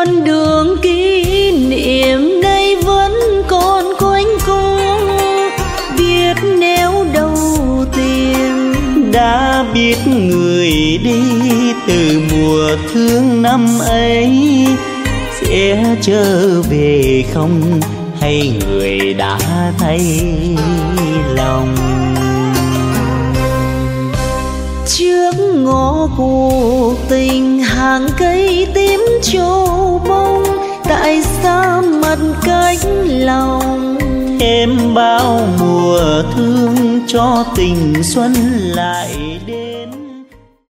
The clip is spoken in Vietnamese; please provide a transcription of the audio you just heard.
con đường kỷ niệm nay vẫn còn quanh cung, biết nếu đâu tìm đã biết người đi từ mùa thương năm ấy sẽ trở về không, hay người đã thay lòng. Trước ngõ cuộc tình hàng cây tím châu bông, tại sao mặt cách lòng? Em bao mùa thương cho tình xuân lại đến.